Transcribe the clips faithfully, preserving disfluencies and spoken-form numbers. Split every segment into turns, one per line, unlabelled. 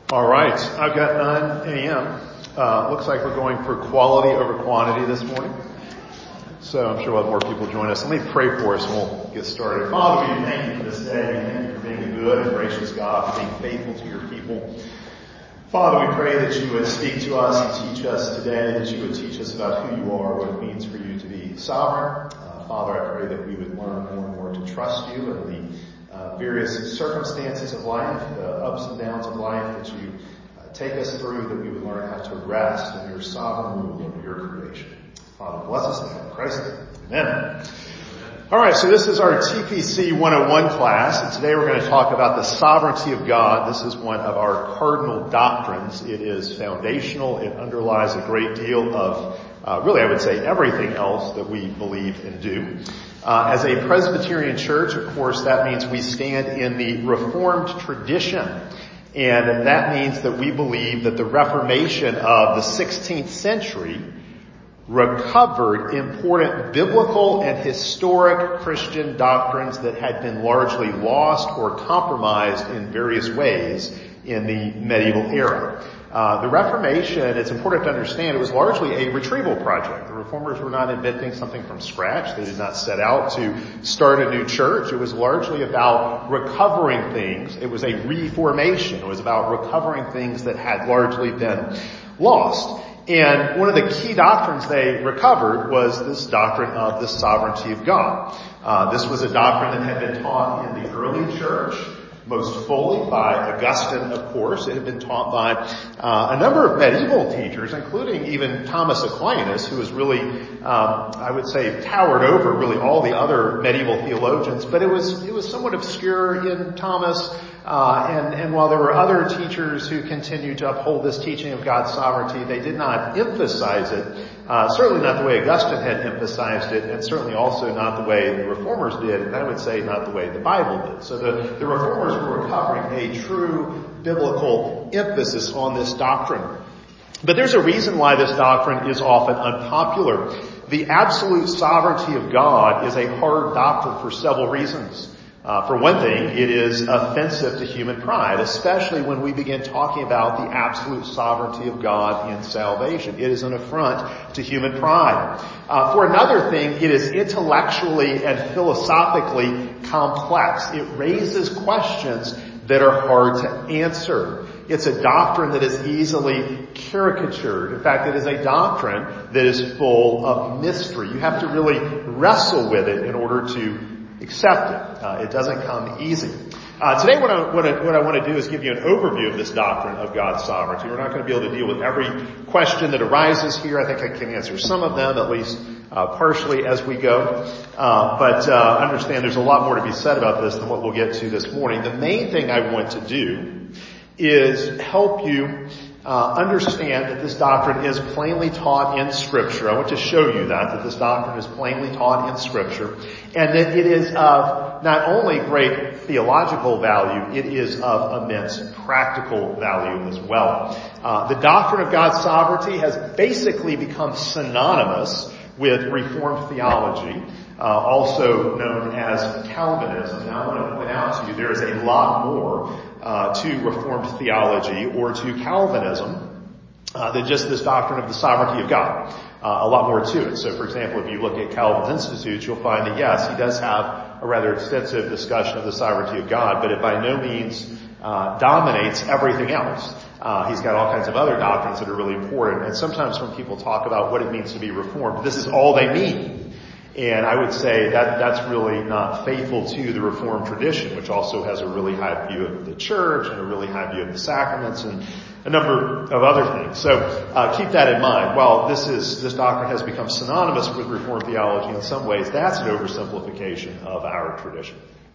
All right, I've got nine a.m. Uh, looks like we're going for quality over quantity this morning. So I'm sure we'll have more people join us. Let me pray for us and we'll get started. Father, we thank you for this day. We thank you for being a good and gracious God, for being faithful to your people. Father, we pray that you would speak to us and teach us today, that you would teach us about who you are, what it means for you to be sovereign. Uh, Father, I pray that we would learn more and more to trust you in the Uh, various circumstances of life, the ups and downs of life, that you uh, take us through, that we would learn how to rest in your sovereign rule over your creation. Father, bless us now in Christ's name. Amen. All right, so this is our T P C one oh one class, and today we're going to talk about the sovereignty of God. This is one of our cardinal doctrines. It is foundational. It underlies a great deal of, uh, really I would say everything else that we believe and do. Uh, as a Presbyterian church, of course, that means we stand in the Reformed tradition. And that means that we believe that the Reformation of the sixteenth century recovered important biblical and historic Christian doctrines that had been largely lost or compromised in various ways in the medieval era. Uh, the Reformation, it's important to understand, it was largely a retrieval project. The Reformers were not inventing something from scratch. They did not set out to start a new church. It was largely about recovering things. It was a reformation. It was about recovering things that had largely been lost. And one of the key doctrines they recovered was this doctrine of the sovereignty of God. Uh, this was a doctrine that had been taught in the early church, most fully by Augustine, of course. It had been taught by uh, a number of medieval teachers, including even Thomas Aquinas, who was really, um, I would say, towered over really all the other medieval theologians. But it was it was somewhat obscure in Thomas. Uh, and, and while there were other teachers who continued to uphold this teaching of God's sovereignty, they did not emphasize it, uh, certainly not the way Augustine had emphasized it, and certainly also not the way the Reformers did, and I would say not the way the Bible did. So the, the Reformers were recovering a true biblical emphasis on this doctrine. But there's a reason why this doctrine is often unpopular. The absolute sovereignty of God is a hard doctrine for several reasons. Uh, for one thing, it is offensive to human pride, especially when we begin talking about the absolute sovereignty of God in salvation. It is an affront to human pride. Uh, for another thing, it is intellectually and philosophically complex. It raises questions that are hard to answer. It's a doctrine that is easily caricatured. In fact, it is a doctrine that is full of mystery. You have to really wrestle with it in order to accept it. Uh, it doesn't come easy. Uh, today what I, what, I, what I want to do is give you an overview of this doctrine of God's sovereignty. We're not going to be able to deal with every question that arises here. I think I can answer some of them, at least uh, partially as we go. Uh, but uh, understand there's a lot more to be said about this than what we'll get to this morning. The main thing I want to do is help you Uh, understand that this doctrine is plainly taught in Scripture. I want to show you that, that this doctrine is plainly taught in Scripture, and that it is of not only great theological value, it is of immense practical value as well. Uh, the doctrine of God's sovereignty has basically become synonymous with Reformed theology, uh, also known as Calvinism. Now I want to point out to you there is a lot more Uh, to Reformed theology or to Calvinism uh, than just this doctrine of the sovereignty of God. Uh, a lot more to it. So, for example, if you look at Calvin's Institutes, you'll find that, yes, he does have a rather extensive discussion of the sovereignty of God, but it by no means uh, dominates everything else. Uh, he's got all kinds of other doctrines that are really important, and sometimes when people talk about what it means to be Reformed, this is all they mean. And I would say that that's really not faithful to the Reformed tradition, which also has a really high view of the church and a really high view of the sacraments and a number of other things. So uh, keep that in mind. While this is this doctrine has become synonymous with Reformed theology in some ways, that's an oversimplification of our tradition.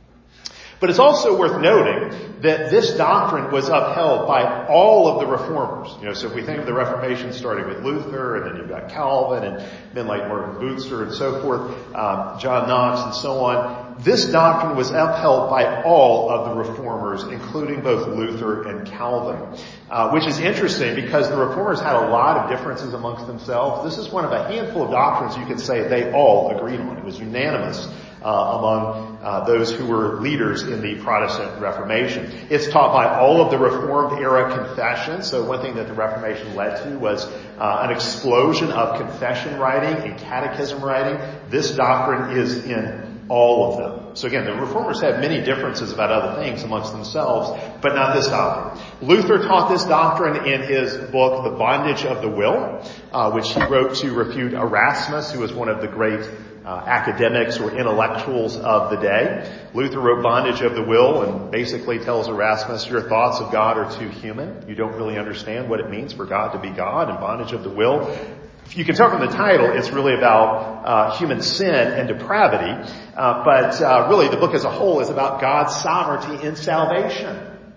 But it's also worth noting that this doctrine was upheld by all of the reformers. You know, so if we think of the Reformation starting with Luther, and then you've got Calvin, and men like Martin Bucer, and so forth, um, John Knox, and so on, this doctrine was upheld by all of the reformers, including both Luther and Calvin. Uh, which is interesting because the reformers had a lot of differences amongst themselves. This is one of a handful of doctrines you could say they all agreed on. It was unanimous uh, among uh, those who were leaders in the Protestant Reformation. It's taught by all of the Reformed era confessions. So one thing that the Reformation led to was uh, an explosion of confession writing and catechism writing. This doctrine is in all of them. So again, the Reformers had many differences about other things amongst themselves, but not this doctrine. Luther taught this doctrine in his book, The Bondage of the Will, uh, which he wrote to refute Erasmus, who was one of the great uh, academics or intellectuals of the day. Luther wrote Bondage of the Will and basically tells Erasmus, your thoughts of God are too human. You don't really understand what it means for God to be God, and Bondage of the Will. You can tell from the title, it's really about uh, human sin and depravity, uh, but uh, really the book as a whole is about God's sovereignty in salvation,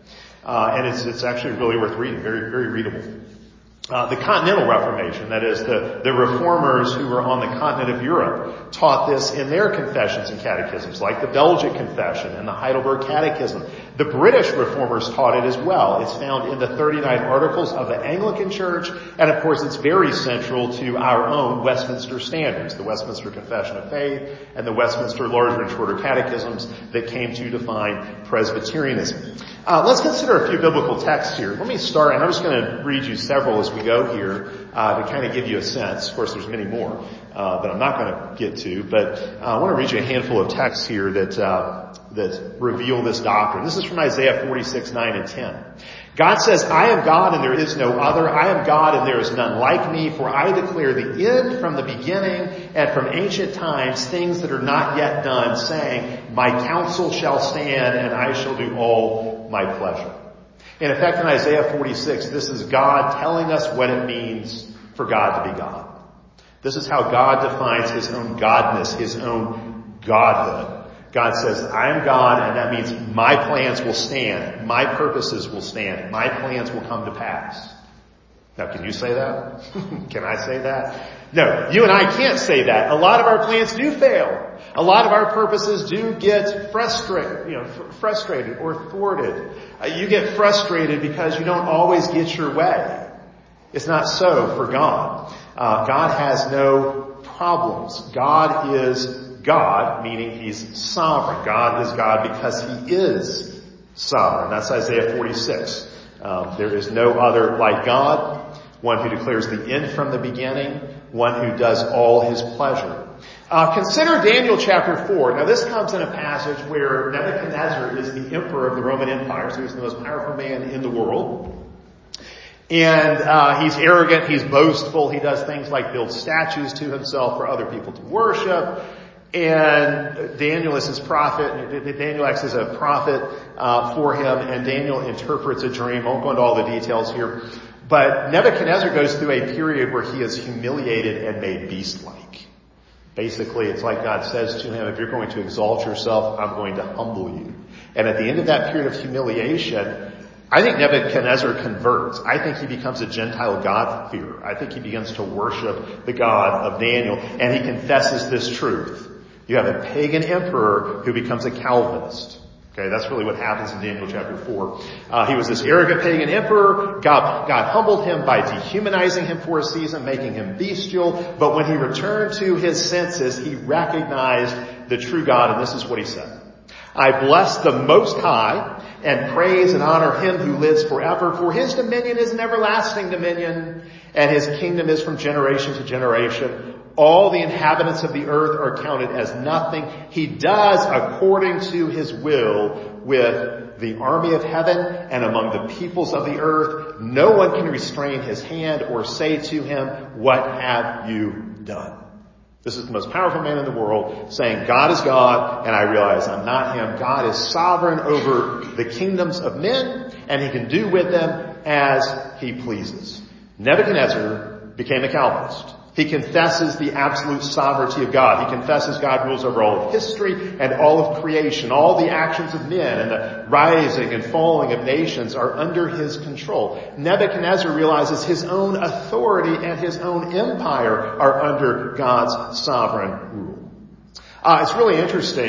uh, and it's it's actually really worth reading, very very readable. Uh, the Continental Reformation, that is, the, the reformers who were on the continent of Europe, taught this in their confessions and catechisms, like the Belgic Confession and the Heidelberg Catechism. The British reformers taught it as well. It's found in the thirty-nine Articles of the Anglican Church, and of course it's very central to our own Westminster Standards, the Westminster Confession of Faith and the Westminster Larger and Shorter Catechisms that came to define Presbyterianism. Uh, let's consider a few biblical texts here. Let me start, and I'm just going to read you several as we go here uh, to kind of give you a sense. Of course, there's many more uh, that I'm not going to get to, but uh, I want to read you a handful of texts here that uh, that reveal this doctrine. This is from Isaiah forty-six, nine and ten. God says, I am God and there is no other. I am God and there is none like me, for I declare the end from the beginning and from ancient times things that are not yet done, saying, my counsel shall stand and I shall do all my pleasure. In effect, in Isaiah forty-six, this is God telling us what it means for God to be God. This is how God defines his own godness, his own godhood. God says, I am God, and that means my plans will stand. My purposes will stand. My plans will come to pass. Now, can you say that? Can I say that? No, you and I can't say that. A lot of our plans do fail. A lot of our purposes do get frustrated, you know, fr- frustrated or thwarted. Uh, you get frustrated because you don't always get your way. It's not so for God. Uh, God has no problems. God is God, meaning he's sovereign. God is God because he is sovereign. That's Isaiah forty-six. Um, there is no other like God, one who declares the end from the beginning, one who does all his pleasure. Uh, consider Daniel chapter four. Now this comes in a passage where Nebuchadnezzar is the emperor of the Roman Empire, so he's the most powerful man in the world. And uh he's arrogant, he's boastful, he does things like build statues to himself for other people to worship. And Daniel is his prophet. Daniel acts as a prophet uh for him, and Daniel interprets a dream. I won't go into all the details here. But Nebuchadnezzar goes through a period where he is humiliated and made beast-like. Basically, it's like God says to him, if you're going to exalt yourself, I'm going to humble you. And at the end of that period of humiliation, I think Nebuchadnezzar converts. I think he becomes a Gentile God-fearer. I think he begins to worship the God of Daniel, and he confesses this truth. You have a pagan emperor who becomes a Calvinist. Okay, that's really what happens in Daniel chapter four. Uh, he was this arrogant pagan emperor. God, God humbled him by dehumanizing him for a season, making him bestial. But when he returned to his senses, he recognized the true God, and this is what he said. I bless the Most High and praise and honor him who lives forever, for his dominion is an everlasting dominion, and his kingdom is from generation to generation. All the inhabitants of the earth are counted as nothing. He does according to his will with the army of heaven and among the peoples of the earth. No one can restrain his hand or say to him, what have you done? This is the most powerful man in the world saying, God is God, and I realize I'm not him. God is sovereign over the kingdoms of men, and he can do with them as he pleases. Nebuchadnezzar became a Calvinist. He confesses the absolute sovereignty of God. He confesses God rules over all of history and all of creation. All the actions of men and the rising and falling of nations are under his control. Nebuchadnezzar realizes his own authority and his own empire are under God's sovereign rule. Uh, it's really interesting.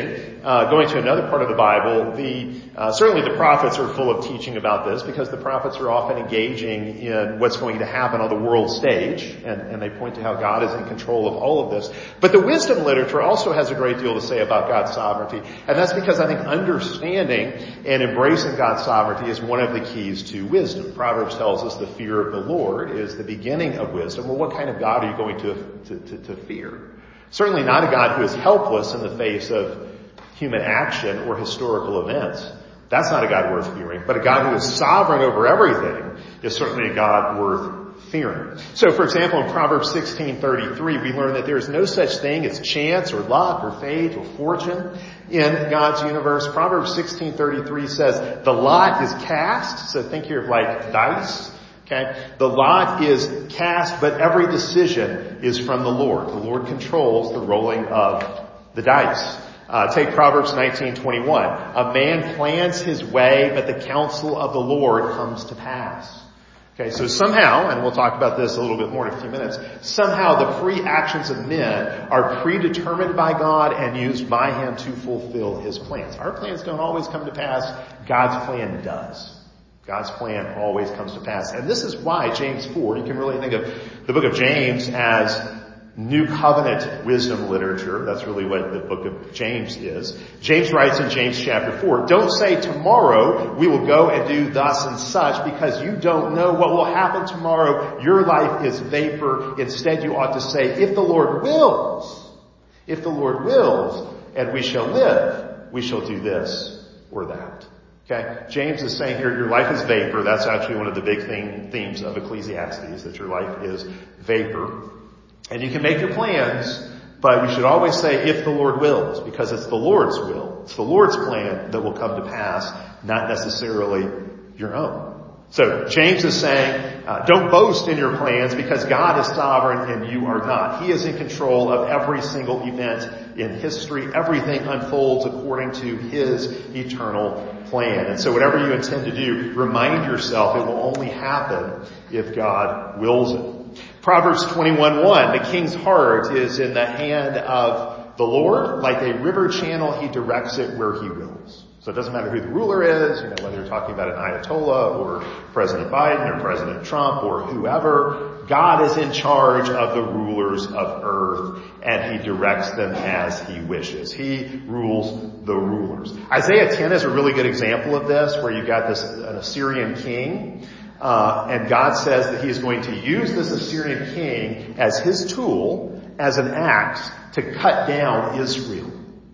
uh, going to another part of the Bible, the uh, certainly the prophets are full of teaching about this because the prophets are often engaging in what's going to happen on the world stage, and, and they point to how God is in control of all of this. But the wisdom literature also has a great deal to say about God's sovereignty, and that's because I think understanding and embracing God's sovereignty is one of the keys to wisdom. Proverbs tells us the fear of the Lord is the beginning of wisdom. Well, what kind of God are you going to, to, to, to fear? Certainly not a God who is helpless in the face of human action or historical events. That's not a God worth fearing. But a God who is sovereign over everything is certainly a God worth fearing. So, for example, in Proverbs sixteen thirty-three, we learn that there is no such thing as chance or luck or fate or fortune in God's universe. Proverbs sixteen thirty-three says, the lot is cast. So think here of like dice. Okay. The lot is cast, but every decision is from the Lord. The Lord controls the rolling of the dice. Uh, take Proverbs nineteen twenty-one. A man plans his way, but the counsel of the Lord comes to pass. Okay, so somehow, and we'll talk about this a little bit more in a few minutes, somehow the free actions of men are predetermined by God and used by Him to fulfill His plans. Our plans don't always come to pass. God's plan does. God's plan always comes to pass. And this is why James four, you can really think of the book of James as New Covenant wisdom literature. That's really what the book of James is. James writes in James chapter four, don't say tomorrow we will go and do thus and such because you don't know what will happen tomorrow. Your life is vapor. Instead you ought to say, if the Lord wills, if the Lord wills, and we shall live, we shall do this or that. Okay, James is saying here, your life is vapor. That's actually one of the big theme, themes of Ecclesiastes, that your life is vapor. And you can make your plans, but we should always say, if the Lord wills, because it's the Lord's will. It's the Lord's plan that will come to pass, not necessarily your own. So James is saying, uh, don't boast in your plans because God is sovereign and you are not. He is in control of every single event in history. Everything unfolds according to His eternal plan. And so whatever you intend to do, remind yourself it will only happen if God wills it. Proverbs twenty-one one, the king's heart is in the hand of the Lord. Like a river channel, He directs it where He wills. So it doesn't matter who the ruler is, you know, whether you're talking about an Ayatollah or President Biden or President Trump or whoever. God is in charge of the rulers of earth and He directs them as He wishes. He rules the rulers. Isaiah ten is a really good example of this, where you've got this, an Assyrian king. Uh, and God says that He is going to use this Assyrian king as His tool, as an axe, to cut down Israel.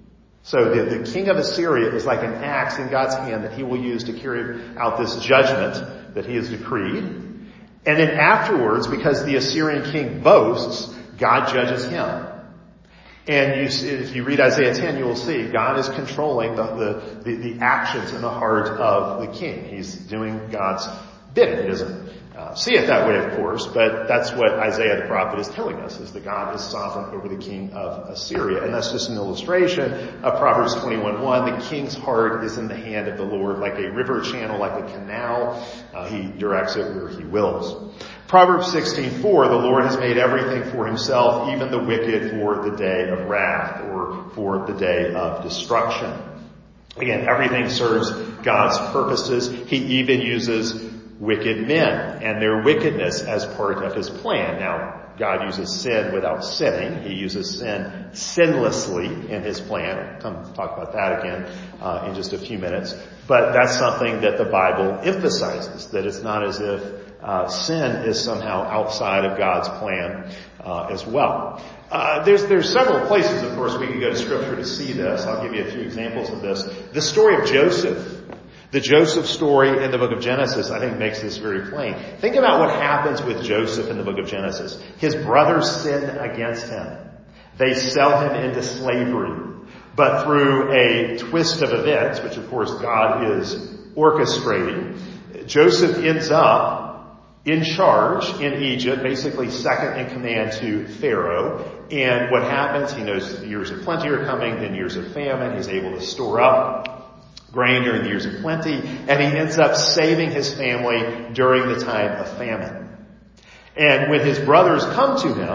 So the, the king of Assyria is like an axe in God's hand that He will use to carry out this judgment that He has decreed. And then afterwards, because the Assyrian king boasts, God judges him. And you see, if you read Isaiah ten, you will see God is controlling the, the, the, the actions in the heart of the king. He's doing God's bidding. He doesn't uh, see it that way, of course, but that's what Isaiah the prophet is telling us, is that God is sovereign over the king of Assyria. And that's just an illustration of Proverbs twenty-one one. The king's heart is in the hand of the Lord, like a river channel, like a canal. Uh, he directs it where He wills. Proverbs sixteen four, the Lord has made everything for Himself, even the wicked for the day of wrath, or for the day of destruction. Again, everything serves God's purposes. He even uses wicked men and their wickedness as part of His plan. Now, God uses sin without sinning. He uses sin sinlessly in His plan. I'll come talk about that again uh, in just a few minutes. But that's something that the Bible emphasizes, that it's not as if uh, sin is somehow outside of God's plan uh, as well. Uh, there's, there's several places, of course, we could go to Scripture to see this. I'll give you a few examples of this. The story of Joseph. The Joseph story in the book of Genesis, I think, makes this very plain. Think about what happens with Joseph in the book of Genesis. His brothers sin against him. They sell him into slavery. But through a twist of events, which of course God is orchestrating, Joseph ends up in charge in Egypt, basically second in command to Pharaoh. And what happens, he knows years of plenty are coming, then years of famine. He's able to store up grain during the years of plenty, and he ends up saving his family during the time of famine. And when his brothers come to him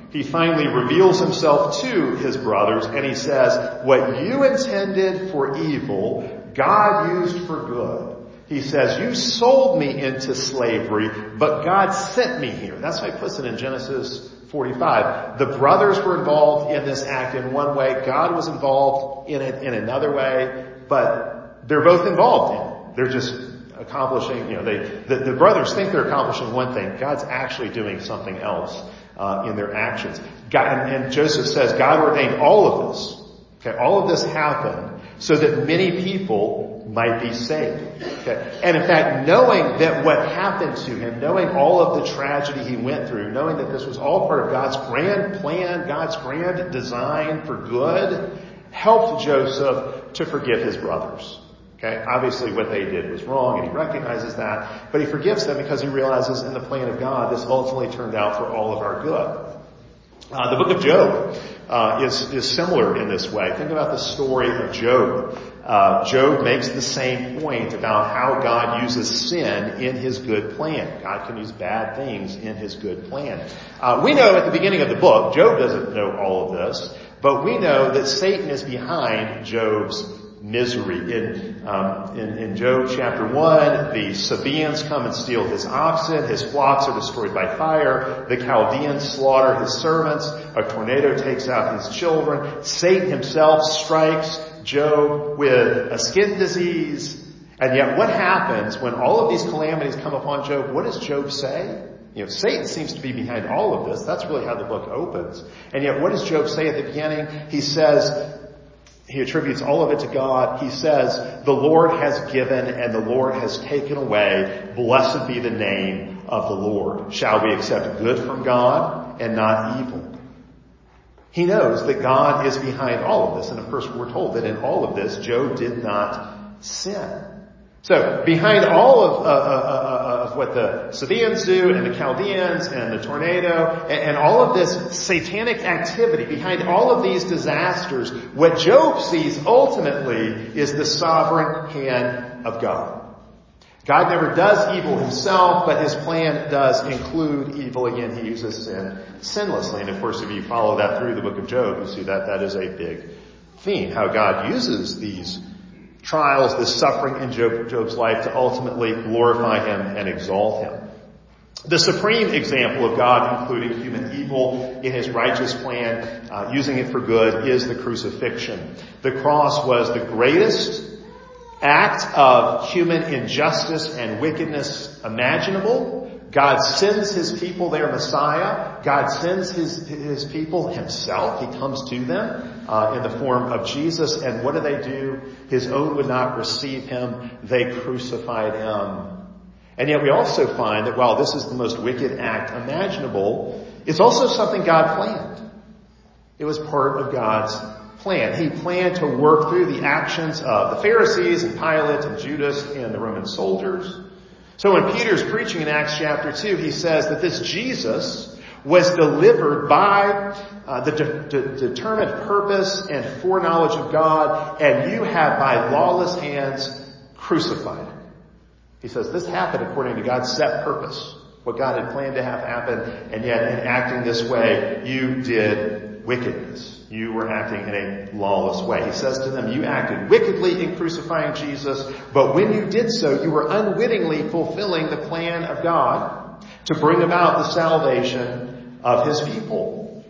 he finally reveals himself to his brothers, and he says, what you intended for evil, God used for good. He says, you sold me into slavery, but God sent me here. That's how he puts it in Genesis forty-five. The brothers were involved in this act in one way. God was involved in it in another way, but they're both involved in it. They're just accomplishing, you know, they, the, the brothers think they're accomplishing one thing. God's actually doing something else, uh, in their actions. God, and, and Joseph says God ordained all of this. Okay, all of this happened so that many people might be saved. Okay, and in fact, knowing that what happened to him, knowing all of the tragedy he went through, knowing that this was all part of God's grand plan, God's grand design for good, helped Joseph to forgive his brothers. Okay, obviously what they did was wrong, and he recognizes that, but he forgives them because he realizes in the plan of God, this ultimately turned out for all of our good. Uh, the book of Job uh, is is similar in this way. Think about the story of Job. Uh, Job makes the same point about how God uses sin in his good plan. God can use bad things in his good plan. Uh, we know at the beginning of the book, Job doesn't know all of this, but we know that Satan is behind Job's misery. In, um, in, in Job chapter one, the Sabaeans come and steal his oxen. His flocks are destroyed by fire. The Chaldeans slaughter his servants. A tornado takes out his children. Satan himself strikes Job with a skin disease. And yet what happens when all of these calamities come upon Job? What does Job say? You know, Satan seems to be behind all of this. That's really how the book opens. And yet what does Job say at the beginning? He says, he attributes all of it to God. He says, the Lord has given and the Lord has taken away. Blessed be the name of the Lord. Shall we accept good from God and not evil? He knows that God is behind all of this. And of course, we're told that in all of this, Job did not sin. So behind all of, uh, uh, uh, of what the Sabaeans do and the Chaldeans and the tornado and, and all of this satanic activity, behind all of these disasters, what Job sees ultimately is the sovereign hand of God. God never does evil himself, but his plan does include evil. Again, he uses sin sinlessly. And of course, if you follow that through the book of Job, you see that that is a big theme, how God uses these trials, this suffering in Job, Job's life to ultimately glorify him and exalt him. The supreme example of God including human evil in his righteous plan, uh, using it for good, is the crucifixion. The cross was the greatest act of human injustice and wickedness imaginable. God sends his people their Messiah. God sends his, his people himself. He comes to them uh, in the form of Jesus. And what do they do? His own would not receive him. They crucified him. And yet we also find that while this is the most wicked act imaginable, it's also something God planned. It was part of God's plan. He planned to work through the actions of the Pharisees and Pilate and Judas and the Roman soldiers. So when Peter's preaching in Acts chapter two, he says that this Jesus was delivered by uh, the de- de- determined purpose and foreknowledge of God, and you have by lawless hands crucified him. He says this happened according to God's set purpose, what God had planned to have happen, and yet in acting this way, you did wickedness. You were acting in a lawless way. He says to them, you acted wickedly in crucifying Jesus, but when you did so, you were unwittingly fulfilling the plan of God to bring about the salvation of his people.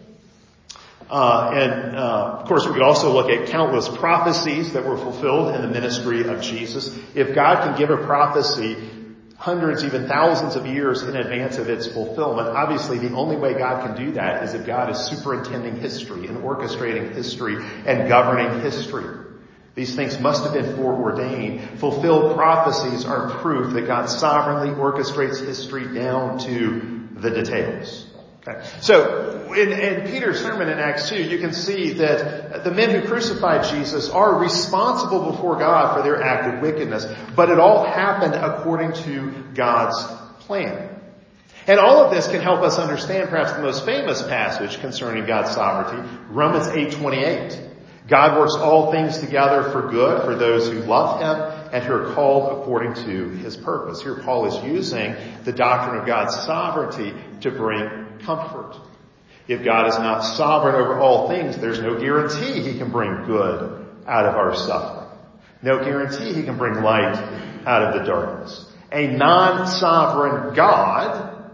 Uh, and, uh, of course, we could also look at countless prophecies that were fulfilled in the ministry of Jesus. If God can give a prophecy hundreds, even thousands of years in advance of its fulfillment, obviously the only way God can do that is if God is superintending history and orchestrating history and governing history. These things must have been foreordained. Fulfilled prophecies are proof that God sovereignly orchestrates history down to the details. Okay. So in, in Peter's sermon in Acts two, you can see that the men who crucified Jesus are responsible before God for their act of wickedness, but it all happened according to God's plan. And all of this can help us understand perhaps the most famous passage concerning God's sovereignty, Romans eight twenty-eight. God works all things together for good for those who love him and who are called according to his purpose. Here Paul is using the doctrine of God's sovereignty to bring comfort. If God is not sovereign over all things, there's no guarantee he can bring good out of our suffering. No guarantee he can bring light out of the darkness. A non-sovereign God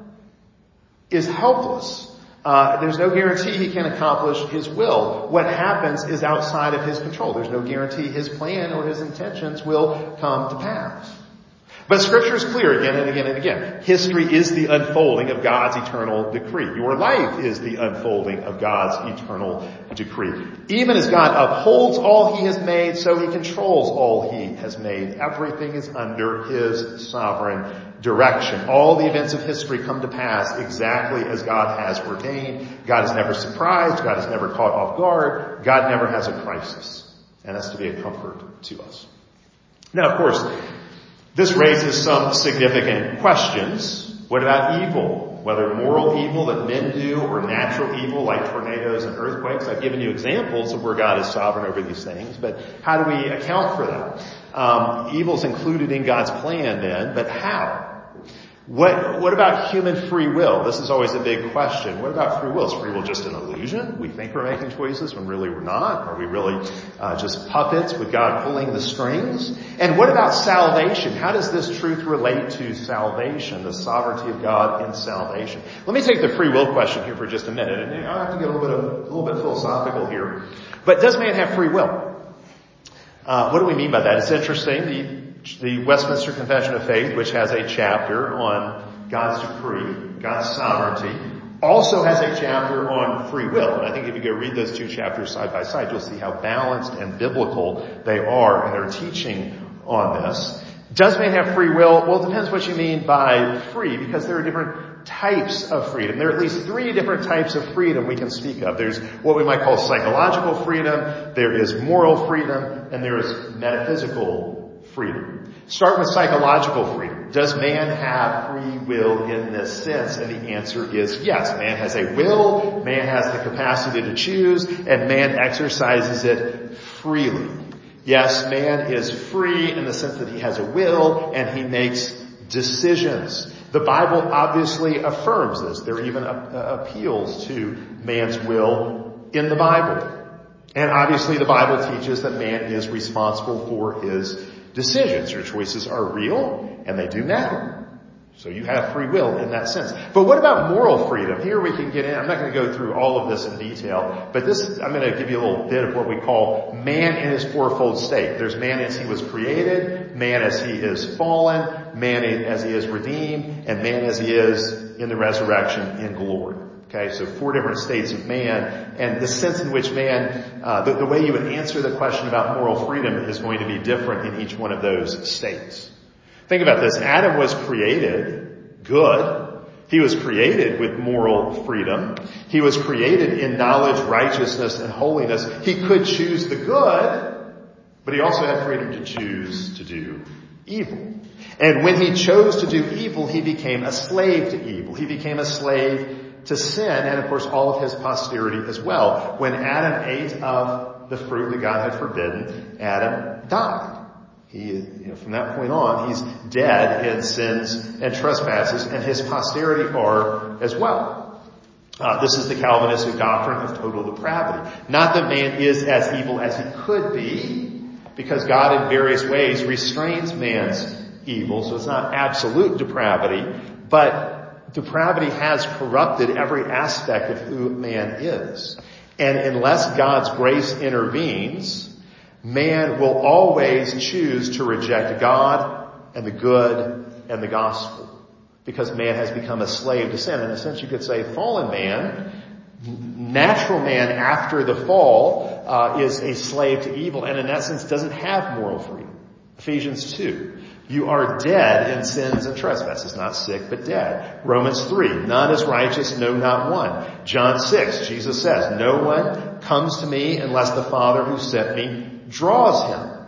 is helpless. Uh, there's no guarantee he can accomplish his will. What happens is outside of his control. There's no guarantee his plan or his intentions will come to pass. But Scripture is clear again and again and again. History is the unfolding of God's eternal decree. Your life is the unfolding of God's eternal decree. Even as God upholds all he has made, so he controls all he has made. Everything is under his sovereign direction. All the events of history come to pass exactly as God has ordained. God is never surprised. God is never caught off guard. God never has a crisis. And that's to be a comfort to us. Now, of course, this raises some significant questions. What about evil? Whether moral evil that men do or natural evil like tornadoes and earthquakes. I've given you examples of where God is sovereign over these things, but how do we account for that? Um, evil is included in God's plan then, but how? What, what about human free will? This is always a big question. What about free will? Is free will just an illusion? We think we're making choices when really we're not? Are we really uh, just puppets with God pulling the strings? And what about salvation? How does this truth relate to salvation, the sovereignty of God in salvation? Let me take the free will question here for just a minute, and I'll have to get a little bit of, a little bit philosophical here. But does man have free will? Uh, what do we mean by that? It's interesting. The The Westminster Confession of Faith, which has a chapter on God's decree, God's sovereignty, also has a chapter on free will. And I think if you go read those two chapters side by side, you'll see how balanced and biblical they are in their teaching on this. Does man have free will? Well, it depends what you mean by free, because there are different types of freedom. There are at least three different types of freedom we can speak of. There's what we might call psychological freedom, there is moral freedom, and there is metaphysical freedom. Start with psychological freedom. Does man have free will in this sense? And the answer is yes. Man has a will, man has the capacity to choose, and man exercises it freely. Yes, man is free in the sense that he has a will and he makes decisions. The Bible obviously affirms this. There are even uh, appeals to man's will in the Bible. And obviously the Bible teaches that man is responsible for his decisions. Your choices are real and they do matter. So you have free will in that sense. But what about moral freedom? Here we can get in. I'm not going to go through all of this in detail, but this, I'm going to give you a little bit of what we call man in his fourfold state. There's man as he was created, man as he is fallen, man as he is redeemed, and man as he is in the resurrection in glory. Okay, so four different states of man, and the sense in which man, uh, the, the way you would answer the question about moral freedom is going to be different in each one of those states. Think about this. Adam was created good. He was created with moral freedom. He was created in knowledge, righteousness, and holiness. He could choose the good, but he also had freedom to choose to do evil. And when he chose to do evil, he became a slave to evil. He became a slave to sin, and of course all of his posterity as well. When Adam ate of the fruit that God had forbidden, Adam died. He, you know, from that point on, he's dead in sins and trespasses, and his posterity are as well. Uh, this is the Calvinistic doctrine of total depravity. Not that man is as evil as he could be, because God in various ways restrains man's evil, so it's not absolute depravity, but depravity has corrupted every aspect of who man is. And unless God's grace intervenes, man will always choose to reject God and the good and the gospel, because man has become a slave to sin. In a sense, you could say fallen man, natural man after the fall, uh, is a slave to evil, and in that sense doesn't have moral freedom. Ephesians two. You are dead in sins and trespasses, not sick, but dead. Romans three, none is righteous, no, not one. John six, Jesus says, no one comes to me unless the Father who sent me draws him.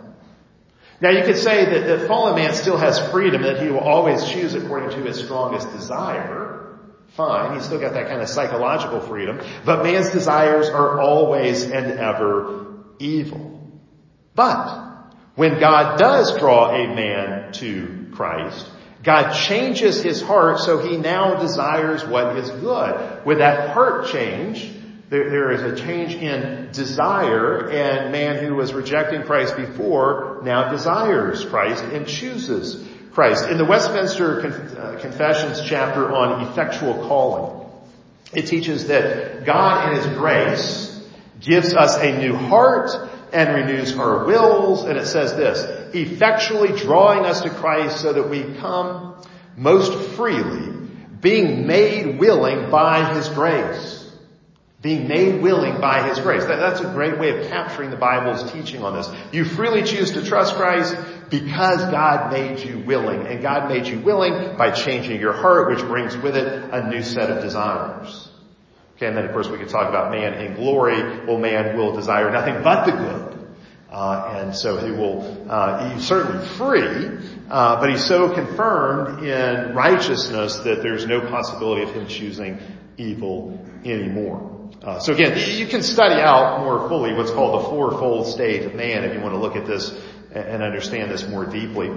Now you could say that the fallen man still has freedom, that he will always choose according to his strongest desire. Fine, he's still got that kind of psychological freedom, but man's desires are always and ever evil. But when God does draw a man to Christ, God changes his heart, so he now desires what is good. With that heart change, there, there is a change in desire, and man who was rejecting Christ before now desires Christ and chooses Christ. In the Westminster Conf- uh, Confessions chapter on effectual calling, it teaches that God in his grace gives us a new heart and renews our wills, and it says this, effectually drawing us to Christ so that we come most freely, being made willing by his grace. Being made willing by his grace. That, that's a great way of capturing the Bible's teaching on this. You freely choose to trust Christ because God made you willing. And God made you willing by changing your heart, which brings with it a new set of desires. Okay, and then of course we could talk about man in glory. Well, man will desire nothing but the good. Uh, and so he will, uh, he's certainly free, uh, but he's so confirmed in righteousness that there's no possibility of him choosing evil anymore. Uh, so again, you can study out more fully what's called the fourfold stage of man if you want to look at this and understand this more deeply.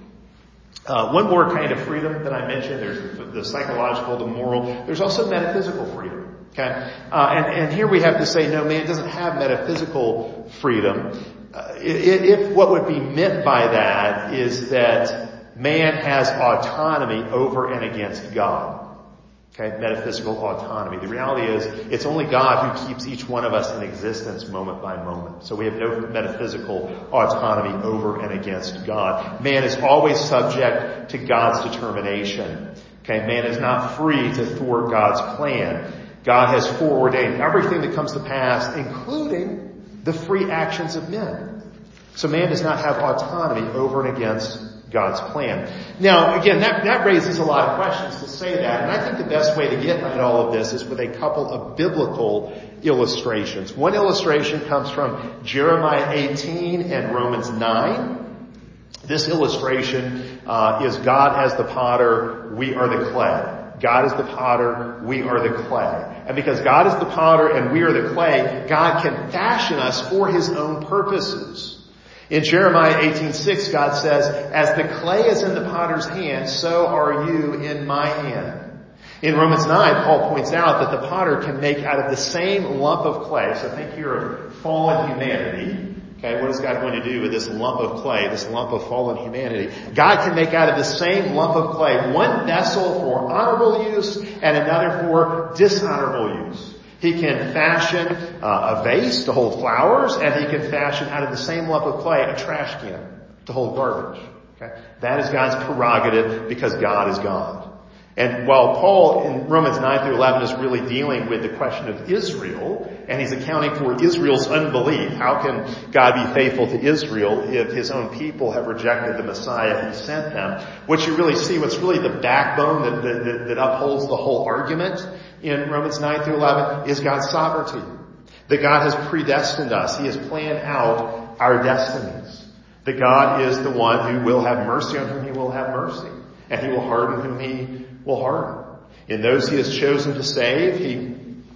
Uh, one more kind of freedom that I mentioned, there's the, the psychological, the moral, there's also metaphysical freedom. Okay? Uh, and, and here we have to say, no, man doesn't have metaphysical freedom. Uh, if, if what would be meant by that is that man has autonomy over and against God. Okay, metaphysical autonomy. The reality is, it's only God who keeps each one of us in existence moment by moment. So we have no metaphysical autonomy over and against God. Man is always subject to God's determination. Okay, man is not free to thwart God's plan. God has foreordained everything that comes to pass, including the free actions of men. So man does not have autonomy over and against God's plan. Now, again, that, that raises a lot of questions to say that, and I think the best way to get at all of this is with a couple of biblical illustrations. One illustration comes from Jeremiah eighteen and Romans nine. This illustration uh, is God as the potter, we are the clay. God is the potter, we are the clay. And because God is the potter and we are the clay, God can fashion us for his own purposes. In Jeremiah eighteen six, God says, as the clay is in the potter's hand, so are you in my hand. In Romans nine, Paul points out that the potter can make out of the same lump of clay. So think here of fallen humanity. Okay, what is God going to do with this lump of clay, this lump of fallen humanity? God can make out of the same lump of clay one vessel for honorable use and another for dishonorable use. He can fashion uh, a vase to hold flowers, and he can fashion out of the same lump of clay a trash can to hold garbage. Okay? That is God's prerogative because God is God. And while Paul in Romans nine through eleven is really dealing with the question of Israel, and he's accounting for Israel's unbelief, how can God be faithful to Israel if his own people have rejected the Messiah he sent them? What you really see, what's really the backbone that, that, that upholds the whole argument in Romans nine through eleven is God's sovereignty. That God has predestined us. He has planned out our destinies. That God is the one who will have mercy on whom he will have mercy. And he will harden whom he will harden. In those he has chosen to save, he,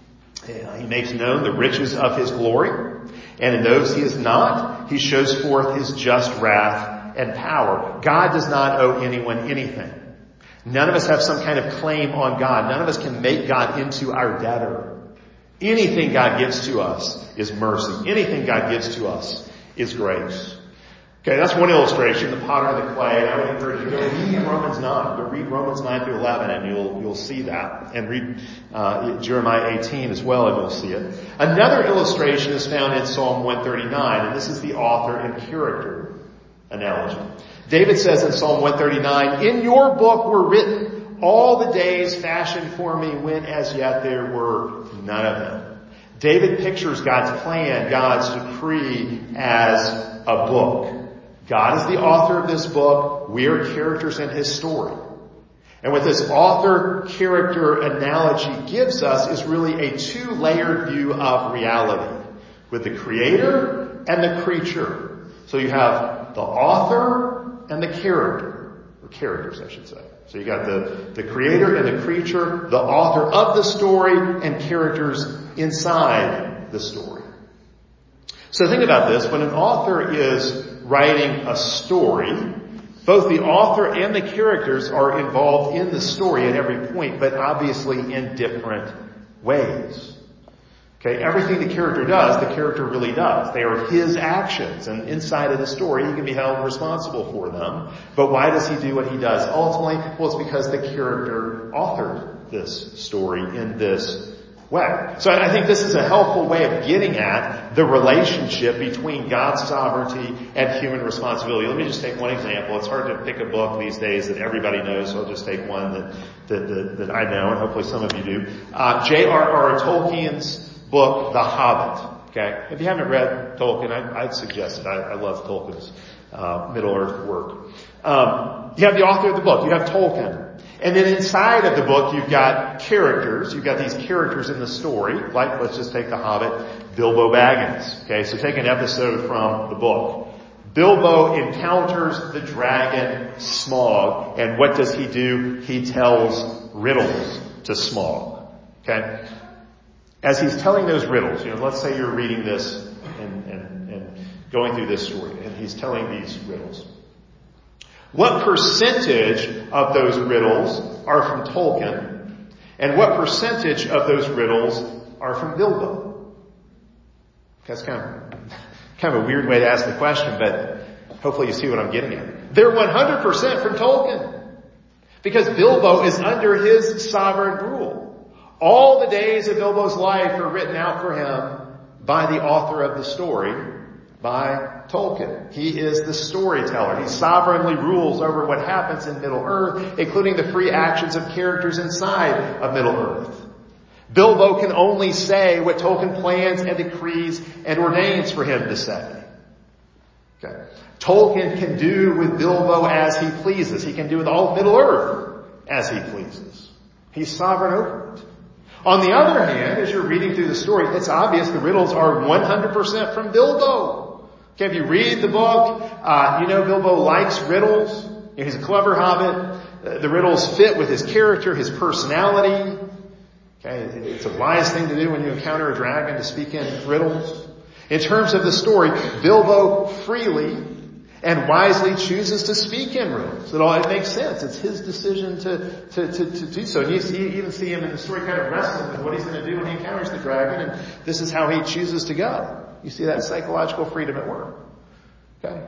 he makes known the riches of his glory. And in those he has not, he shows forth his just wrath and power. God does not owe anyone anything. None of us have some kind of claim on God. None of us can make God into our debtor. Anything God gives to us is mercy. Anything God gives to us is grace. Okay, that's one illustration, the potter and the clay. And I would encourage you to go read Romans nine. Go read Romans nine through eleven and you'll, you'll see that. And read, uh, Jeremiah eighteen as well and you'll see it. Another illustration is found in Psalm one thirty-nine, and this is the author and character analogy. David says in Psalm one thirty-nine, in your book were written all the days fashioned for me when as yet there were none of them. David pictures God's plan, God's decree as a book. God is the author of this book. We are characters in his story. And what this author-character analogy gives us is really a two-layered view of reality with the creator and the creature. So you have the author and the character, or characters I should say. So you got the, the creator and the creature, the author of the story, and characters inside the story. So think about this. When an author is writing a story, Both the author and the characters are involved in the story at every point, but obviously in different ways. Okay, everything the character does, the character really does. They are his actions, and inside of the story, he can be held responsible for them. But why does he do what he does? Ultimately, well, it's because the character authored this story in this way. So I think this is a helpful way of getting at the relationship between God's sovereignty and human responsibility. Let me just take one example. It's hard to pick a book these days that everybody knows, so I'll just take one that that, that, that I know, and hopefully some of you do. Uh, J R R Tolkien's book, The Hobbit. Okay, if you haven't read Tolkien, I, I'd suggest it. I, I love Tolkien's uh, Middle-earth work. Um, you have the author of the book. You have Tolkien. And then inside of the book, you've got characters. You've got these characters in the story. Like, let's just take The Hobbit, Bilbo Baggins. Okay, so take an episode from the book. Bilbo encounters the dragon Smaug. And what does he do? He tells riddles to Smaug. Okay? As he's telling those riddles, you know, let's say you're reading this and, and, and going through this story, and he's telling these riddles. What percentage of those riddles are from Tolkien, and what percentage of those riddles are from Bilbo? That's kind of, kind of a weird way to ask the question, but hopefully you see what I'm getting at. They're one hundred percent from Tolkien, because Bilbo is under his sovereign rule. All the days of Bilbo's life are written out for him by the author of the story, by Tolkien. He is the storyteller. He sovereignly rules over what happens in Middle-earth, including the free actions of characters inside of Middle-earth. Bilbo can only say what Tolkien plans and decrees and ordains for him to say. Okay. Tolkien can do with Bilbo as he pleases. He can do with all of Middle-earth as he pleases. He's sovereign over it. On the other hand, as you're reading through the story, it's obvious the riddles are one hundred percent from Bilbo. Okay, if you read the book, uh, you know Bilbo likes riddles. You know, he's a clever hobbit. Uh, the riddles fit with his character, his personality. Okay, it's a wise thing to do when you encounter a dragon to speak in riddles. In terms of the story, Bilbo freely and wisely chooses to speak in riddles. It all, it makes sense. It's his decision to, to, to, to do so. And you see, you even see him in the story kind of wrestling with what he's going to do when he encounters the dragon, and this is how he chooses to go. You see that psychological freedom at work. Okay?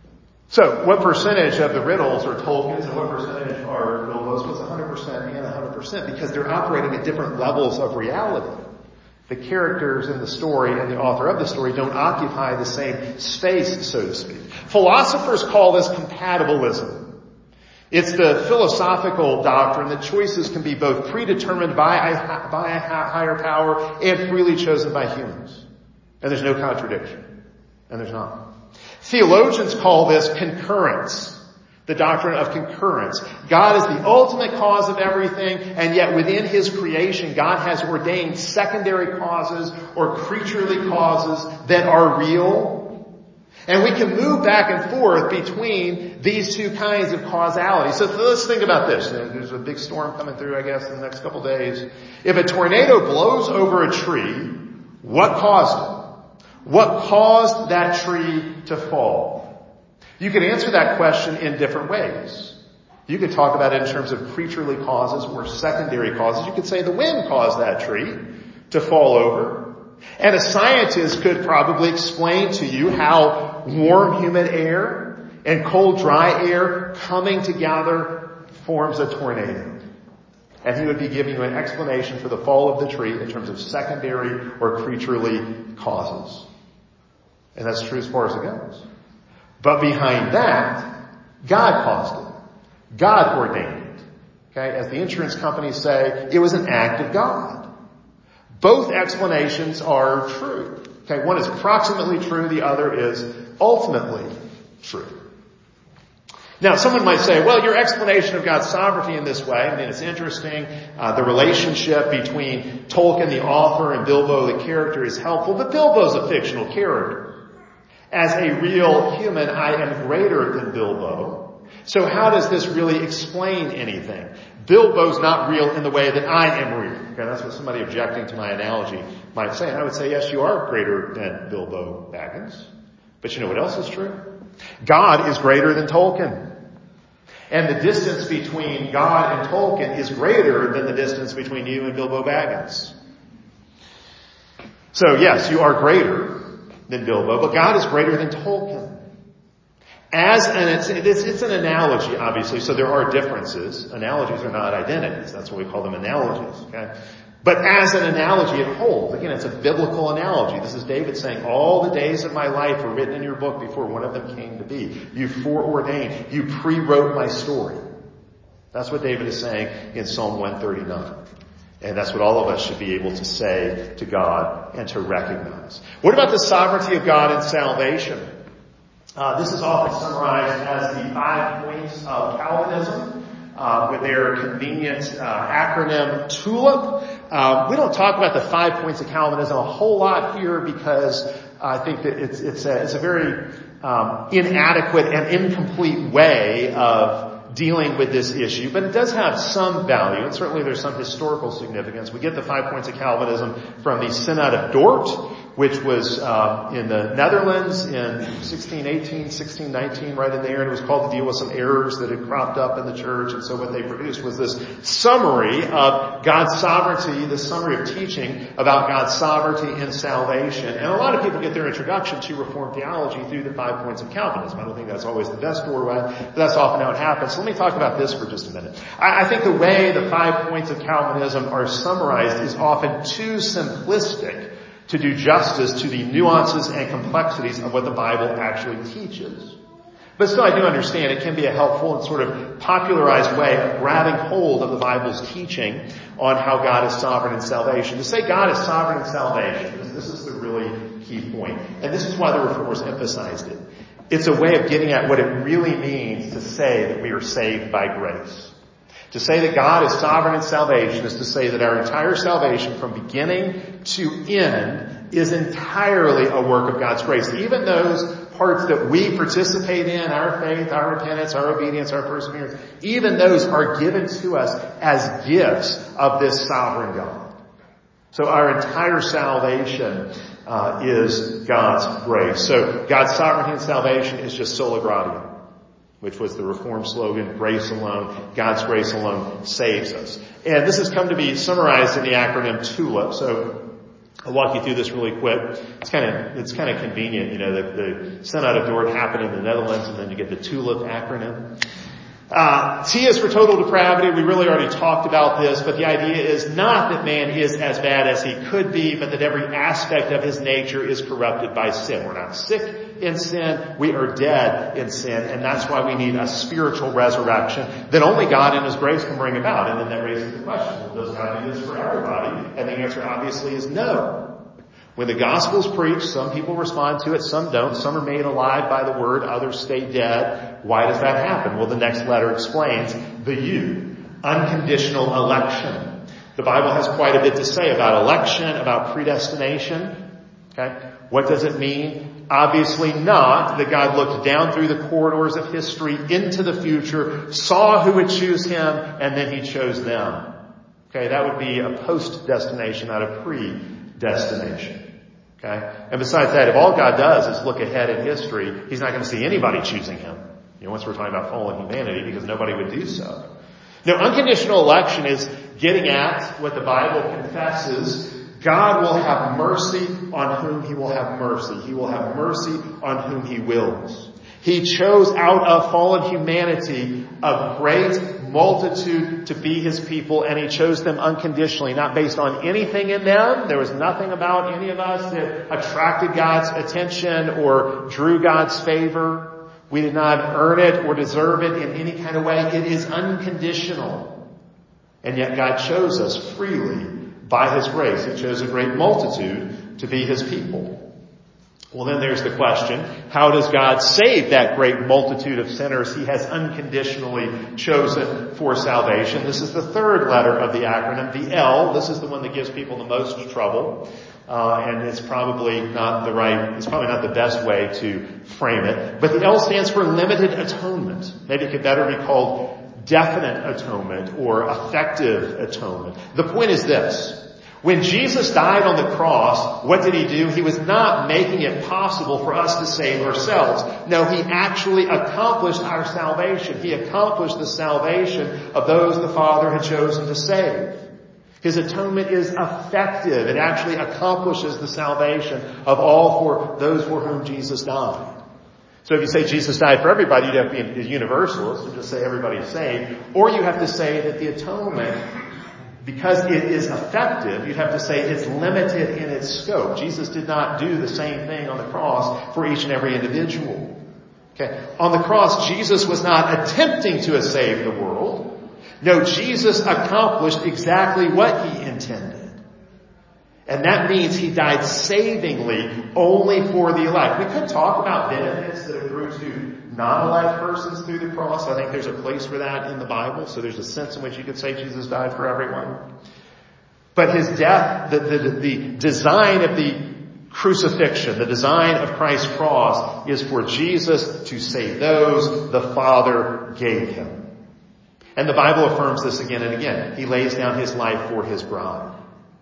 So, what percentage of the riddles are Tolkien's and what percentage are Bilbo's? Well, it's one hundred percent and one hundred percent because they're operating at different levels of reality. The characters in the story and the author of the story don't occupy the same space, so to speak. Philosophers call this compatibilism. It's the philosophical doctrine that choices can be both predetermined by a, by a higher power and freely chosen by humans. And there's no contradiction. And there's not. Theologians call this concurrence. The doctrine of concurrence. God is the ultimate cause of everything, and yet within His creation, God has ordained secondary causes or creaturely causes that are real. And we can move back and forth between these two kinds of causality. So let's think about this. There's a big storm coming through, I guess, in the next couple days. If a tornado blows over a tree, what caused it? What caused that tree to fall? You can answer that question in different ways. You could talk about it in terms of creaturely causes or secondary causes. You could say the wind caused that tree to fall over. And a scientist could probably explain to you how warm, humid air and cold, dry air coming together forms a tornado. And he would be giving you an explanation for the fall of the tree in terms of secondary or creaturely causes. And that's true as far as it goes. But behind that, God caused it. God ordained it. Okay, as the insurance companies say, it was an act of God. Both explanations are true. Okay, one is approximately true, the other is ultimately true. Now, someone might say, well, your explanation of God's sovereignty in this way, I mean, it's interesting. Uh, the relationship between Tolkien, the author, and Bilbo, the character, is helpful, but Bilbo's a fictional character. As a real human, I am greater than Bilbo. So how does this really explain anything? Bilbo's not real in the way that I am real. Okay, that's what somebody objecting to my analogy might say. And I would say, yes, you are greater than Bilbo Baggins. But you know what else is true? God is greater than Tolkien. And the distance between God and Tolkien is greater than the distance between you and Bilbo Baggins. So yes, you are greater than Bilbo, but God is greater than Tolkien. As and it's, it's, it's an analogy, obviously, so there are differences. Analogies are not identities. That's why we call them analogies, okay? But as an analogy, it holds. Again, it's a biblical analogy. This is David saying, all the days of my life are written in your book before one of them came to be. You foreordained. You pre-wrote my story. That's what David is saying in Psalm one thirty-nine. And that's what all of us should be able to say to God and to recognize. What about the sovereignty of God in salvation? Uh, this is often summarized as the five points of Calvinism, uh, with their convenient uh, acronym TULIP. Uh, we don't talk about the five points of Calvinism a whole lot here because I think that it's it's a, it's a very um, inadequate and incomplete way of dealing with this issue, but it does have some value, and certainly there's some historical significance. We get the five points of Calvinism from the Synod of Dort, which was uh, in the Netherlands in sixteen eighteen, sixteen nineteen, right in there, and it was called to deal with some errors that had cropped up in the church, and so what they produced was this summary of God's sovereignty, this summary of teaching about God's sovereignty in salvation. And a lot of people get their introduction to Reformed theology through the five points of Calvinism. I don't think that's always the best doorway, but that's often how it happens. So let me talk about this for just a minute. I, I think the way the five points of Calvinism are summarized is often too simplistic to do justice to the nuances and complexities of what the Bible actually teaches. But still, I do understand it can be a helpful and sort of popularized way of grabbing hold of the Bible's teaching on how God is sovereign in salvation. To say God is sovereign in salvation, this, this is the really key point. And this is why the Reformers emphasized it. It's a way of getting at what it really means to say that we are saved by grace. To say that God is sovereign in salvation is to say that our entire salvation from beginning to end is entirely a work of God's grace. Even those parts that we participate in, our faith, our repentance, our obedience, our perseverance, even those are given to us as gifts of this sovereign God. So our entire salvation uh, is God's grace. So God's sovereignty in salvation is just sola gratia, which was the Reformed slogan, grace alone, God's grace alone saves us. And this has come to be summarized in the acronym TULIP. So I'll walk you through this really quick. It's kind of, it's kind of convenient, you know, the, the Synod of Dort happened in the Netherlands, and then you get the TULIP acronym. Uh, T is for total depravity. We really already talked about this, but the idea is not that man is as bad as he could be, but that every aspect of his nature is corrupted by sin. We're not sick in sin. We are dead in sin, and that's why we need a spiritual resurrection that only God in His grace can bring about. And then that raises the question, well, does God do this for everybody? And the answer obviously is no. When the gospel's preached, some people respond to it, some don't. Some are made alive by the word, others stay dead. Why does that happen? Well, the next letter explains the U, unconditional election. The Bible has quite a bit to say about election, about predestination. Okay? What does it mean? Obviously not that God looked down through the corridors of history into the future, saw who would choose Him, and then He chose them. Okay, that would be a post-destination, not a pre-destination. Okay? And besides that, if all God does is look ahead in history, He's not going to see anybody choosing Him. You know, once we're talking about fallen humanity, because nobody would do so. Now, unconditional election is getting at what the Bible confesses. God will have mercy on whom He will have mercy. He will have mercy on whom He wills. He chose out of fallen humanity a great multitude to be His people, and He chose them unconditionally, not based on anything in them. There was nothing about any of us that attracted God's attention or drew God's favor. We did not earn it or deserve it in any kind of way. It is unconditional. And yet God chose us freely by His grace. He chose a great multitude to be His people. Well, then there's the question, how does God save that great multitude of sinners He has unconditionally chosen for salvation? This is the third letter of the acronym, the L. This is the one that gives people the most trouble. Uh, and it's probably not the right, it's probably not the best way to frame it. But the L stands for limited atonement. Maybe it could better be called definite atonement or effective atonement. The point is this. When Jesus died on the cross, what did he do? He was not making it possible for us to save ourselves. No, he actually accomplished our salvation. He accomplished the salvation of those the Father had chosen to save. His atonement is effective. It actually accomplishes the salvation of all for those for whom Jesus died. So if you say Jesus died for everybody, you'd have to be a universalist and just say everybody's saved. Or you have to say that the atonement, because it is effective, you'd have to say it's limited in its scope. Jesus did not do the same thing on the cross for each and every individual. Okay. On the cross, Jesus was not attempting to save the world. No, Jesus accomplished exactly what he intended. And that means he died savingly only for the elect. We could talk about benefits that accrue to non-elect persons through the cross. I think there's a place for that in the Bible. So there's a sense in which you could say Jesus died for everyone. But his death, the, the, the design of the crucifixion, the design of Christ's cross is for Jesus to save those the Father gave him. And the Bible affirms this again and again. He lays down his life for his bride.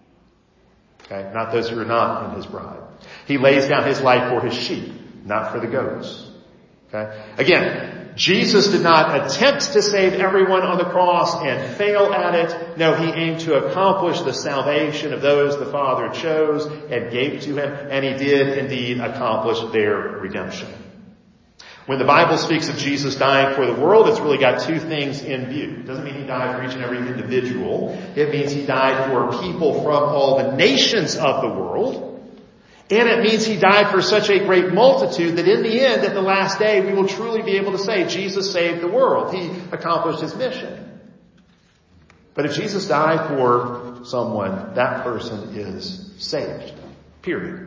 Okay? Not those who are not in his bride. He lays down his life for his sheep, not for the goats. Okay? Again, Jesus did not attempt to save everyone on the cross and fail at it. No, he aimed to accomplish the salvation of those the Father chose and gave to him, and he did indeed accomplish their redemption. When the Bible speaks of Jesus dying for the world, it's really got two things in view. It doesn't mean he died for each and every individual. It means he died for people from all the nations of the world. And it means he died for such a great multitude that in the end, at the last day, we will truly be able to say, Jesus saved the world. He accomplished his mission. But if Jesus died for someone, that person is saved. Period.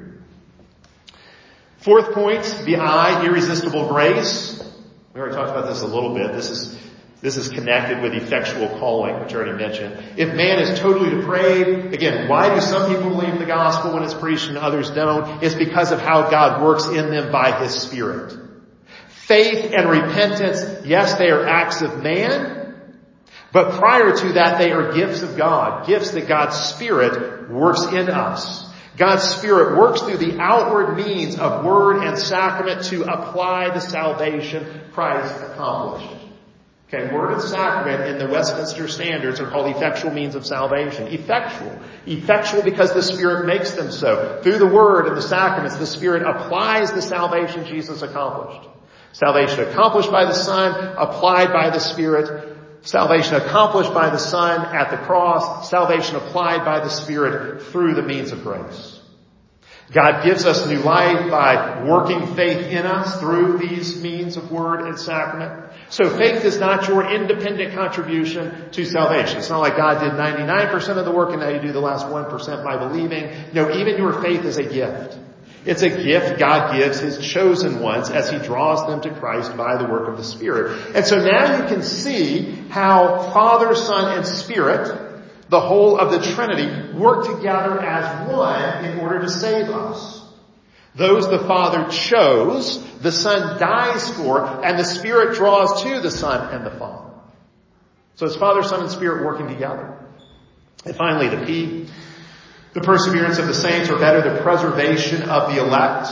Fourth point, the I, irresistible grace. We already talked about this a little bit. This is, this is connected with effectual calling, which I already mentioned. If man is totally depraved, again, why do some people believe the gospel when it's preached and others don't? It's because of how God works in them by his Spirit. Faith and repentance, yes, they are acts of man, but prior to that, they are gifts of God, gifts that God's Spirit works in us. God's Spirit works through the outward means of word and sacrament to apply the salvation Christ accomplished. Okay, word and sacrament in the Westminster Standards are called effectual means of salvation. Effectual. Effectual because the Spirit makes them so. Through the word and the sacraments, the Spirit applies the salvation Jesus accomplished. Salvation accomplished by the Son, applied by the Spirit. Salvation accomplished by the Son at the cross. Salvation applied by the Spirit through the means of grace. God gives us new life by working faith in us through these means of word and sacrament. So faith is not your independent contribution to salvation. It's not like God did ninety-nine percent of the work and now you do the last one percent by believing. No, even your faith is a gift. It's a gift God gives his chosen ones as he draws them to Christ by the work of the Spirit. And so now you can see how Father, Son, and Spirit, the whole of the Trinity, work together as one in order to save us. Those the Father chose, the Son dies for, and the Spirit draws to the Son and the Father. So it's Father, Son, and Spirit working together. And finally, the P. The perseverance of the saints, or better, the preservation of the elect.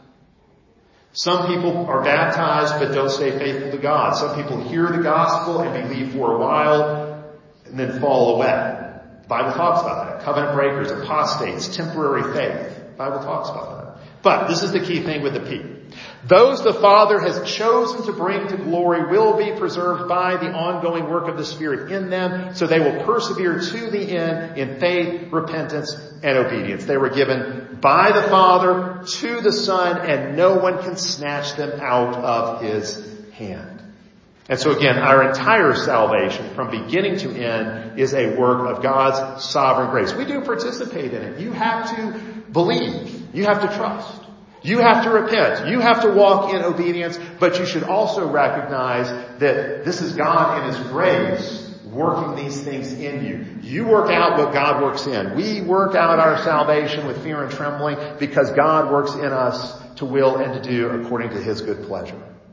Some people are baptized but don't stay faithful to God. Some people hear the gospel and believe for a while and then fall away. The Bible talks about that. Covenant breakers, apostates, temporary faith. The Bible talks about that. But this is the key thing with the P. Those the Father has chosen to bring to glory will be preserved by the ongoing work of the Spirit in them, so they will persevere to the end in faith, repentance, and obedience. They were given by the Father to the Son, and no one can snatch them out of his hand. And so again, our entire salvation from beginning to end is a work of God's sovereign grace. We do participate in it. You have to believe. You have to trust. You have to repent. You have to walk in obedience, but you should also recognize that this is God in his grace working these things in you. You work out what God works in. We work out our salvation with fear and trembling because God works in us to will and to do according to his good pleasure.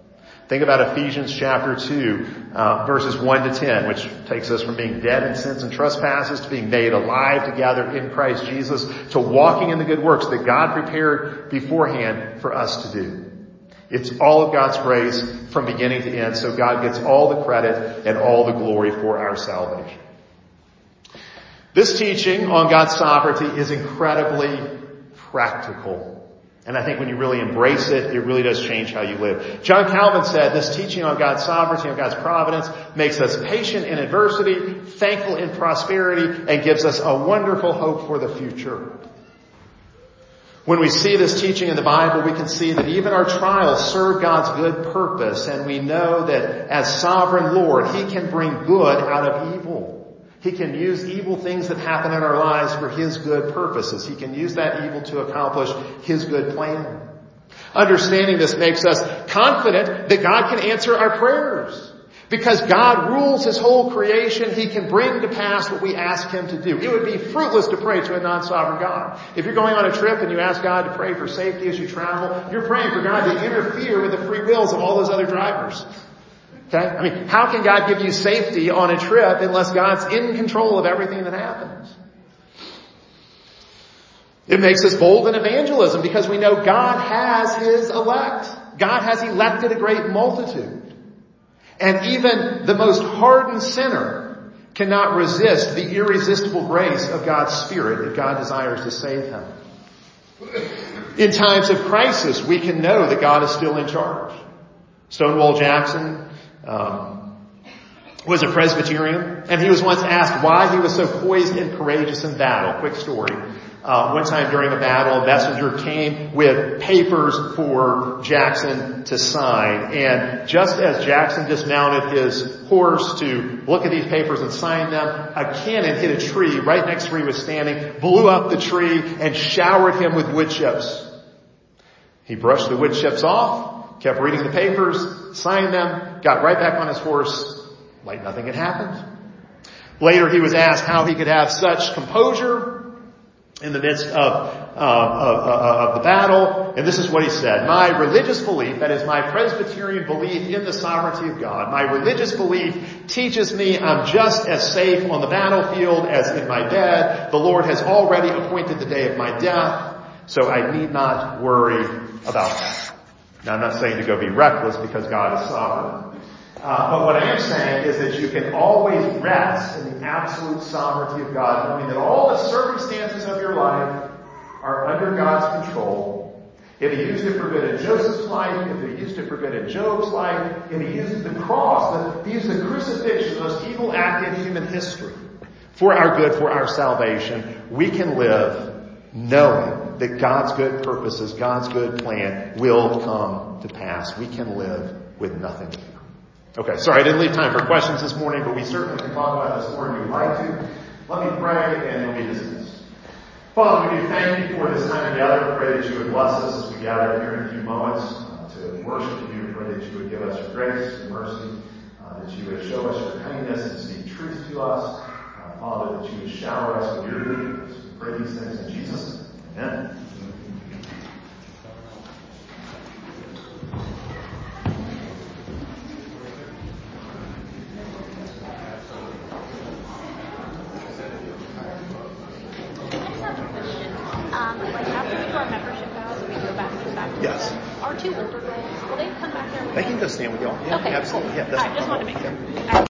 Think about Ephesians chapter two, uh, verses one to ten, which takes us from being dead in sins and trespasses to being made alive together in Christ Jesus, to walking in the good works that God prepared beforehand for us to do. It's all of God's grace from beginning to end, so God gets all the credit and all the glory for our salvation. This teaching on God's sovereignty is incredibly practical. And I think when you really embrace it, it really does change how you live. John Calvin said this teaching on God's sovereignty, on God's providence, makes us patient in adversity, thankful in prosperity, and gives us a wonderful hope for the future. When we see this teaching in the Bible, we can see that even our trials serve God's good purpose, and we know that as sovereign Lord, He can bring good out of evil. He can use evil things that happen in our lives for His good purposes. He can use that evil to accomplish His good plan. Understanding this makes us confident that God can answer our prayers. Because God rules His whole creation, He can bring to pass what we ask Him to do. It would be fruitless to pray to a non-sovereign God. If you're going on a trip and you ask God to pray for safety as you travel, you're praying for God to interfere with the free wills of all those other drivers. Okay? I mean, how can God give you safety on a trip unless God's in control of everything that happens? It makes us bold in evangelism because we know God has His elect. God has elected a great multitude. And even the most hardened sinner cannot resist the irresistible grace of God's Spirit if God desires to save him. In times of crisis, we can know that God is still in charge. Stonewall Jackson um, was a Presbyterian, and he was once asked why he was so poised and courageous in battle. Quick story. Uh, one time during a battle, a messenger came with papers for Jackson to sign. And just as Jackson dismounted his horse to look at these papers and sign them, a cannon hit a tree right next to where he was standing, blew up the tree, and showered him with wood chips. He brushed the wood chips off, kept reading the papers, signed them, got right back on his horse like nothing had happened. Later he was asked how he could have such composure in the midst of, uh, of, of, of the battle. And this is what he said. My religious belief, that is my Presbyterian belief in the sovereignty of God, my religious belief teaches me I'm just as safe on the battlefield as in my bed. The Lord has already appointed the day of my death, so I need not worry about that. Now I'm not saying to go be reckless because God is sovereign. Uh, but what I am saying is that you can always rest in the absolute sovereignty of God, knowing that all the circumstances of your life are under God's control. If He used it for good in Joseph's life, if He used it for good in Job's life, if He used the cross, if He used the crucifixion, the most evil act in human history, for our good, for our salvation, we can live knowing that God's good purposes, God's good plan will come to pass. We can live with nothing to fear. Okay, sorry I didn't leave time for questions this morning, but we certainly can talk about this more if you'd like to. Let me pray and we'll be dismissed. Father, we do thank you for this time together. We pray that you would bless us as we gather here in a few moments uh, to worship you. We pray that you would give us your grace, your mercy, uh, that you would show us your kindness and speak truth to us. Uh, Father, that you would shower us with your goodness. We pray these things in Jesus' name. Amen. Yes.
Our two older girls, will they come back there?
They can go stand with y'all. Yeah,
okay,
absolutely.
cool.
Yeah, that's
I just wanted to make sure.
Yeah.